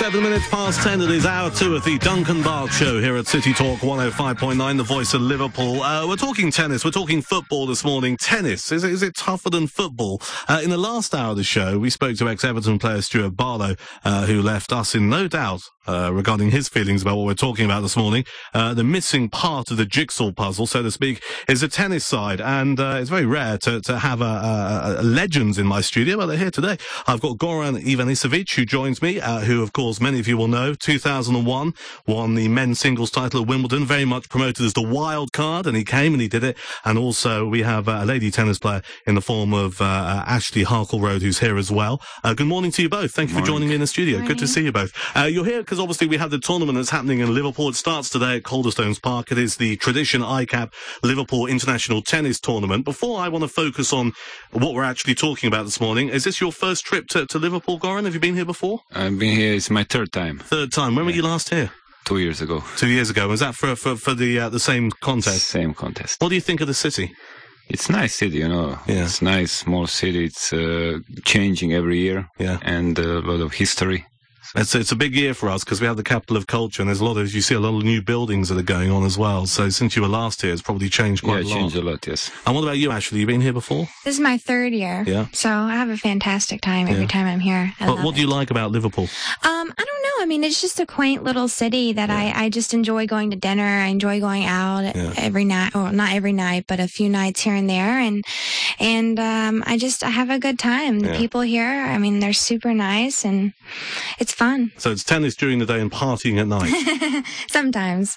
7 minutes past 10. It is hour 2 of the Duncan Bart Show here at City Talk 105.9, the voice of Liverpool. We're talking tennis. We're talking football this morning. Tennis, is it tougher than football? In the last hour of the show, we spoke to ex-Everton player Stuart Barlow, who left us in no doubt regarding his feelings about what we're talking about this morning. The missing part of the jigsaw puzzle, so to speak, is the tennis side. And it's very rare to have legends in my studio, but they're here today. I've got Goran Ivanisevic, who joins me, who, of course, many of you will know, 2001, won the men's singles title at Wimbledon, very much promoted as the wild card, and he came and he did it. And also we have a lady tennis player in the form of Ashley Harkleroad, who's here as well. Good morning to you both. Thank you for joining me in the studio. Good to see you both. You're here because obviously we have the tournament that's happening in Liverpool. It starts today at Calderstones Park. It is the Tradition ICAP Liverpool International Tennis Tournament. Before I want to focus on what we're actually talking about this morning, is this your first trip to Liverpool, Goran? Have you been here before? I've been here. It's my third time. Third time. When were you last here? 2 years ago. 2 years ago. Was that for the same contest? Same contest. What do you think of the city? It's a nice city, you know. Yeah. It's nice, small city. It's changing every year. Yeah. And a lot of history. It's a big year for us because we have the capital of culture, and there's a lot of new buildings that are going on as well. So since you were last here, it's probably changed quite a lot. Yeah, changed a lot, yes. And what about you, Ashley? You been here before? This is my third year. Yeah. So I have a fantastic time every time I'm here. But what do you like about Liverpool? I don't know. I mean, it's just a quaint little city that I just enjoy going to dinner. I enjoy going out every night, or not every night, but a few nights here and there. And I have a good time. The people here, I mean, they're super nice and it's fun. So it's tennis during the day and partying at night. Sometimes.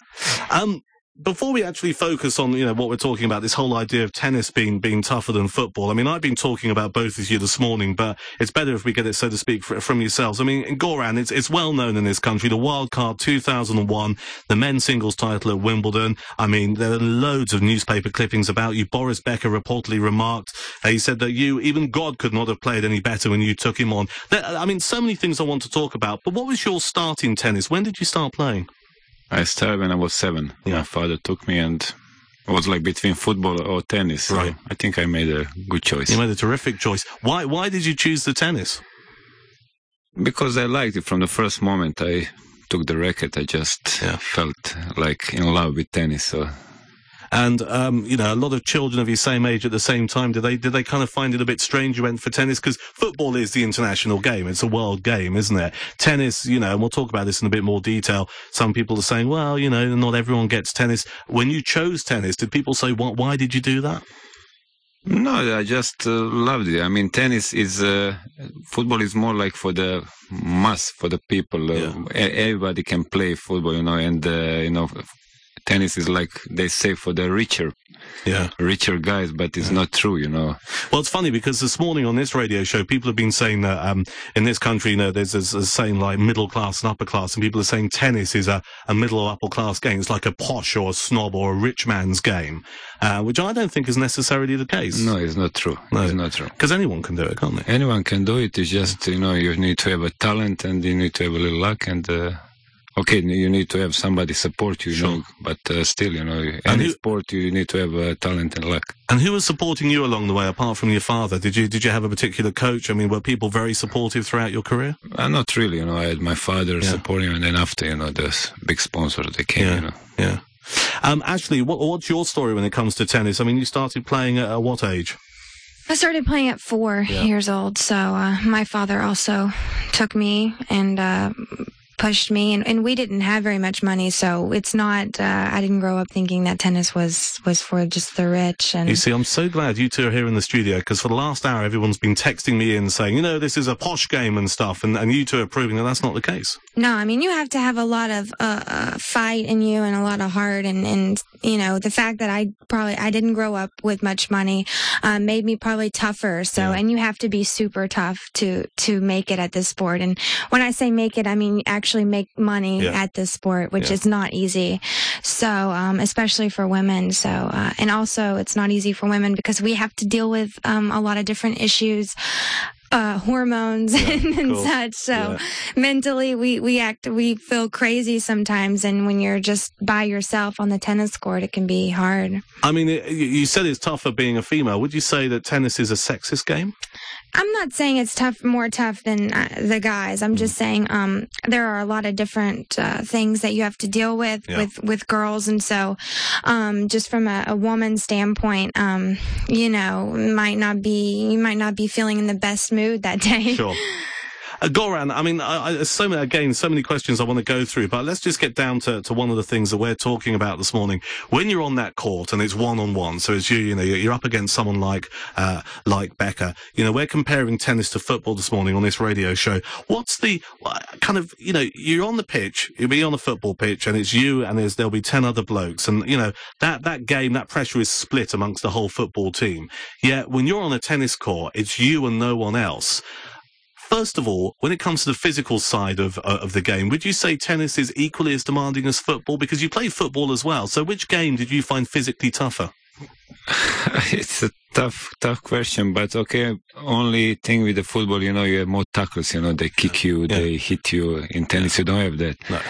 Before we actually focus on, what we're talking about, this whole idea of tennis being tougher than football. I mean, I've been talking about both of you this morning, but it's better if we get it, so to speak, from yourselves. I mean, Goran, it's well known in this country, the wild card 2001, the men's singles title at Wimbledon. I mean, there are loads of newspaper clippings about you. Boris Becker reportedly remarked, he said that even God could not have played any better when you took him on. I mean, so many things I want to talk about, but what was your start in tennis? When did you start playing? I started when I was 7. Yeah. My father took me, and it was like between football or tennis. So right. I think I made a good choice. You made a terrific choice. Why did you choose the tennis? Because I liked it from the first moment I took the racket. I just felt like in love with tennis. So. And, a lot of children of your same age at the same time, did they kind of find it a bit strange you went for tennis? Because football is the international game. It's a world game, isn't it? Tennis, and we'll talk about this in a bit more detail. Some people are saying, well, not everyone gets tennis. When you chose tennis, did people say, why did you do that? No, I just loved it. I mean, tennis is, football is more like for the mass, for the people. Everybody can play football, and, tennis is like they say for the richer guys, but it's not true, Well, it's funny because this morning on this radio show, people have been saying that in this country, there's a saying like middle class and upper class, and people are saying tennis is a middle or upper class game. It's like a posh or a snob or a rich man's game, which I don't think is necessarily the case. No, it's not true. No. It's not true. Because anyone can do it, can't they? Anyone can do it. It's just, you need to have a talent and you need to have a little luck and... Okay, you need to have somebody support you, but still, any sport, you need to have talent and luck. And who was supporting you along the way, apart from your father? Did you have a particular coach? I mean, were people very supportive throughout your career? Not really, I had my father supporting, and then after, the big sponsors, they came, Yeah. Ashley, what's your story when it comes to tennis? I mean, you started playing at what age? I started playing at 4 years old, so my father also took me and... pushed me, and we didn't have very much money, so it's not, I didn't grow up thinking that tennis was for just the rich. And you see, I'm so glad you two are here in the studio, because for the last hour, everyone's been texting me in saying, this is a posh game and stuff, and you two are proving that that's not the case. No, I mean, you have to have a lot of fight in you and a lot of heart, and the fact that I didn't grow up with much money made me probably tougher, so, and you have to be super tough to make it at this sport, and when I say make it, I mean actually make money at this sport, which is not easy. So, especially for women. So, and also it's not easy for women because we have to deal with a lot of different issues hormones and such. So mentally, we feel crazy sometimes. And when you're just by yourself on the tennis court, it can be hard. I mean, you said it's tougher being a female. Would you say that tennis is a sexist game? I'm not saying it's more tough than the guys. I'm just saying there are a lot of different things that you have to deal with girls, and so just from a woman's standpoint, you might not be feeling in the best mood that day. Sure. Goran, I mean, so many questions I want to go through, but let's just get down to one of the things that we're talking about this morning. When you're on that court and it's one-on-one, so it's you're up against someone like Becca. We're comparing tennis to football this morning on this radio show. What's the kind of, you're on the pitch, you'll be on a football pitch, and it's you and there'll be 10 other blokes, and that game, that pressure is split amongst the whole football team. Yet when you're on a tennis court, it's you and no one else. First of all, when it comes to the physical side of the game, would you say tennis is equally as demanding as football? Because you played football as well. So which game did you find physically tougher? It's a tough question, but okay, only thing with the football, you have more tackles, they kick you, they hit you. In tennis, you don't have that. No.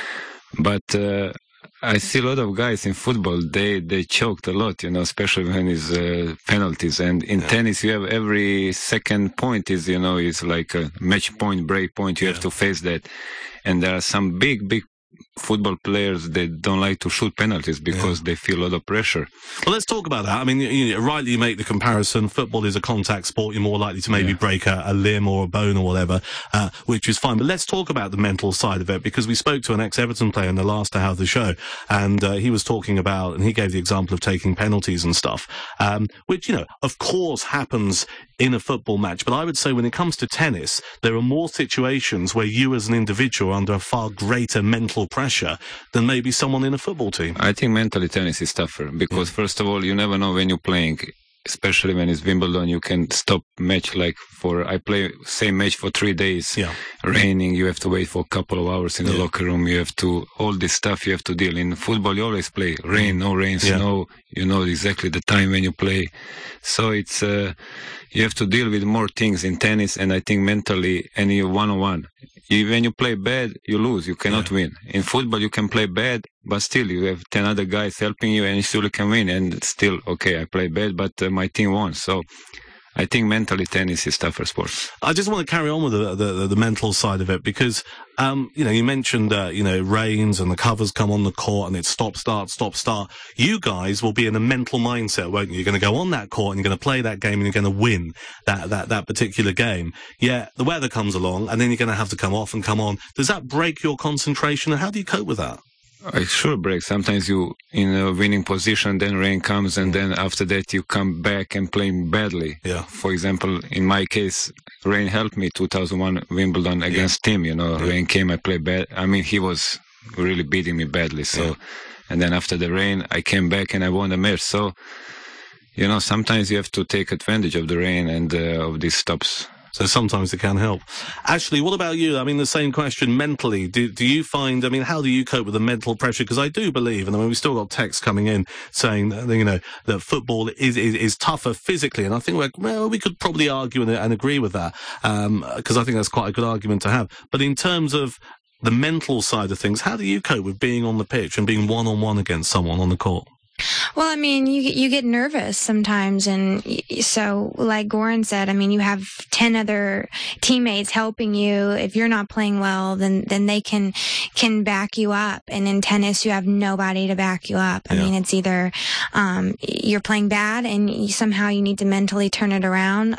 But I see a lot of guys in football, they choked a lot, especially when it's penalties. And in tennis, you have every second point is like a match point, break point. You have to face that. And there are some big football players that don't like to shoot penalties because they feel a lot of pressure. Well, let's talk about that. I mean, rightly you make the comparison. Football is a contact sport. You're more likely to maybe break a limb or a bone or whatever, which is fine. But let's talk about the mental side of it, because we spoke to an ex-Everton player in the last hour of the show, and he was talking about, and he gave the example of taking penalties and stuff, which, of course happens in a football match. But I would say when it comes to tennis, there are more situations where you as an individual are under a far greater mental pressure than maybe someone in a football team. I think mentally tennis is tougher because first of all, you never know when you're playing, especially when it's Wimbledon. You can stop match I play same match for 3 days. Raining, you have to wait for a couple of hours in the locker room. You have to, all this stuff you have to deal. In football, you always play rain, no rain, snow. You know exactly the time when you play. So it's, you have to deal with more things in tennis, and I think mentally, and you're one-on-one. When you play bad, you lose. You cannot win. In football, you can play bad, but still you have 10 other guys helping you, and you still can win. And still, okay, I play bad, but my team won. So I think mentally tennis is tougher sport. I just want to carry on with the mental side of it because, you mentioned, rains and the covers come on the court and it's stop, start. You guys will be in a mental mindset, won't you? You're going to go on that court and you're going to play that game and you're going to win that particular game. Yeah, the weather comes along and then you're going to have to come off and come on. Does that break your concentration, and how do you cope with that? It sure breaks. Sometimes you in a winning position, then rain comes, and then after that you come back and playing badly. Yeah. For example, in my case, rain helped me 2001 Wimbledon against Tim. Rain came, I played bad. I mean, he was really beating me badly. So, and then after the rain, I came back and I won the match. So, sometimes you have to take advantage of the rain and of these stops. So sometimes it can help. Ashley, what about you? I mean, the same question mentally. Do you find, how do you cope with the mental pressure? Because I do believe, and we've still got texts coming in saying that, that football is tougher physically. And I think we could probably argue and agree with that, because I think that's quite a good argument to have. But in terms of the mental side of things, how do you cope with being on the pitch and being one-on-one against someone on the court? Well, you get nervous sometimes, and so like Goran said, you have 10 other teammates helping you. If you're not playing well, then they can back you up. And in tennis, you have nobody to back you up. It's either you're playing bad and somehow you need to mentally turn it around.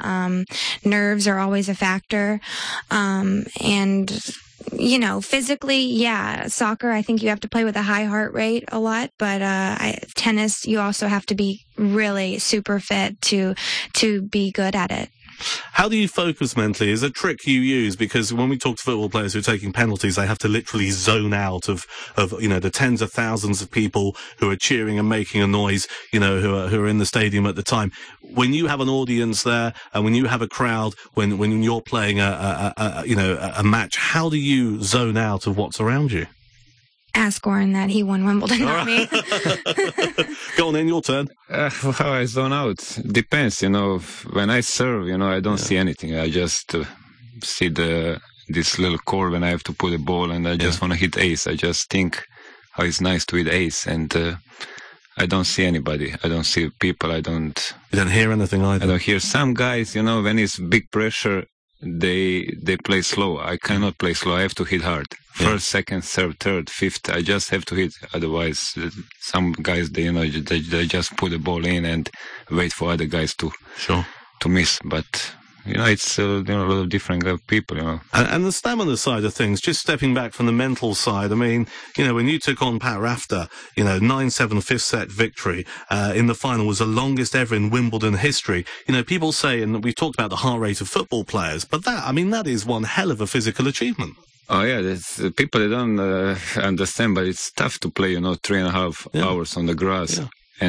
Nerves are always a factor, and physically, soccer, I think you have to play with a high heart rate a lot, but tennis, you also have to be really super fit to be good at it. How do you focus mentally? Is a trick you use? Because when we talk to football players who are taking penalties, they have to literally zone out of the tens of thousands of people who are cheering and making a noise, who are in the stadium at the time. When you have an audience there and when you have a crowd, when you're playing a match, how do you zone out of what's around you? Ask Goran that. He won Wimbledon, not me. Go on then, your turn. I zone out. Depends, when I serve, I don't see anything. I just see this little core when I have to put a ball, and I just want to hit ace. I just think how it's nice to hit ace, and I don't see anybody. I don't see people. You don't hear anything either. I don't hear some guys. When it's big pressure, they play slow. I cannot play slow. I have to hit hard. First, second, third, fifth. I just have to hit. Otherwise, some guys they just put the ball in and wait for other guys to miss. But it's a lot of different people. And the stamina side of things. Just stepping back from the mental side. I mean, when you took on Pat Rafter, 9-7 fifth set victory in the final was the longest ever in Wimbledon history. People say, and we've talked about the heart rate of football players, but that is one hell of a physical achievement. Oh yeah, there's people that don't understand, but it's tough to play, 3.5 hours on the grass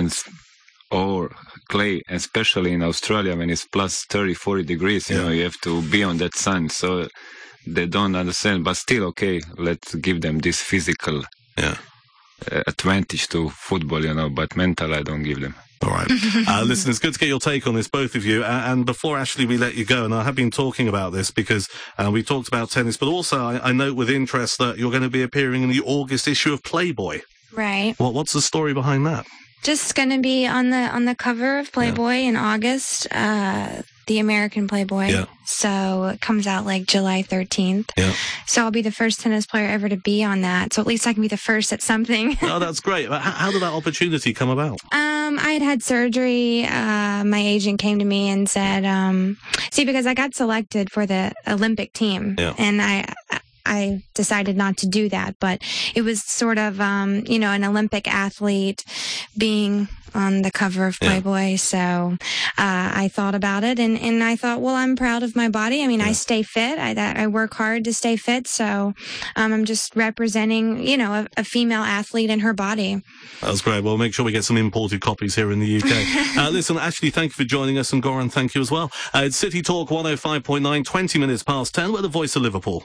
or clay, especially in Australia when it's plus 30, 40 degrees. You have to be on that sun, so they don't understand. But still, okay, let's give them this physical advantage to football, but mental I don't give them. All right. Listen, it's good to get your take on this, both of you. And before, Ashley, we let you go, and I have been talking about this because we talked about tennis, but also I note with interest that you're going to be appearing in the August issue of Playboy. Right. What's the story behind that? Just going to be on the cover of Playboy in August, the American Playboy. Yeah. So it comes out like July 13th. Yeah. So I'll be the first tennis player ever to be on that. So at least I can be the first at something. Oh, that's great. How did that opportunity come about? I had surgery. My agent came to me and said, because I got selected for the Olympic team, and I decided not to do that, but it was sort of, an Olympic athlete being on the cover of Playboy. So I thought about it, and I thought, well, I'm proud of my body. I mean, I stay fit. I work hard to stay fit. So I'm just representing, a female athlete and her body. That's great. Well, make sure we get some imported copies here in the UK. Listen, Ashley, thank you for joining us, and Goran, thank you as well. It's City Talk 105.9, 20 minutes past 10. We're the voice of Liverpool.